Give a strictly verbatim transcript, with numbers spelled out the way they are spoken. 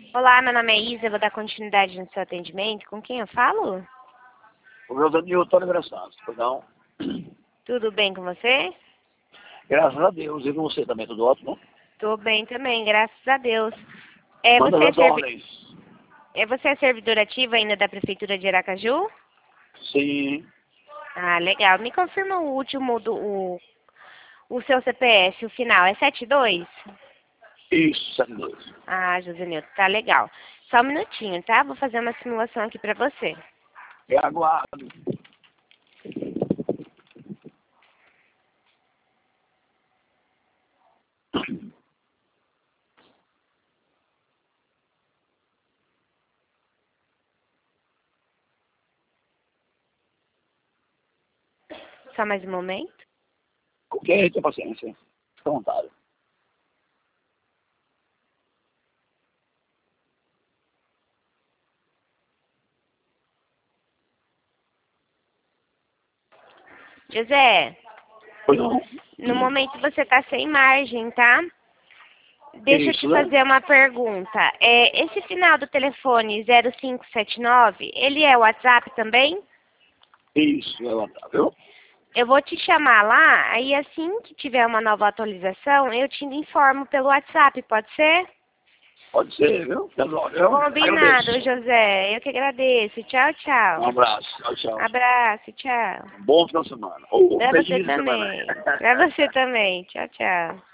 Olá, meu nome é Isa, eu vou dar continuidade no seu atendimento. Com quem eu falo? O meu Danilo Antônio Graçados, perdão. Tudo bem com você? Graças a Deus. E você também, tudo ótimo? Tô bem também, graças a Deus. É, Manda você, é as servi... ordens. é, você é servidor ativo ainda da Prefeitura de Aracaju? Sim. Ah, legal. Me confirma o último do o, o seu C P F, o final. É setenta e dois? Isso, sete dois. Ah, José Nilton, tá legal. Só um minutinho, tá? Vou fazer uma simulação aqui pra você. Eu aguardo. Só mais um momento. Ok, tenha paciência. Fica à vontade. José, Pois não? no momento você tá sem margem, tá? Deixa eu te Isso, né? fazer uma pergunta. É, esse final do telefone zero cinco sete nove, ele é o WhatsApp também? Isso, é vontade, viu? Eu vou te chamar lá, aí assim que tiver uma nova atualização, eu te informo pelo WhatsApp, pode ser? Pode ser, viu? Eu Combinado, agradeço. José. Eu que agradeço. Tchau, Um tchau. abraço. Tchau, tchau. Abraço, tchau. Um bom final de semana. Ou um Pra você feliz semana. também. Pra você também. Tchau, tchau.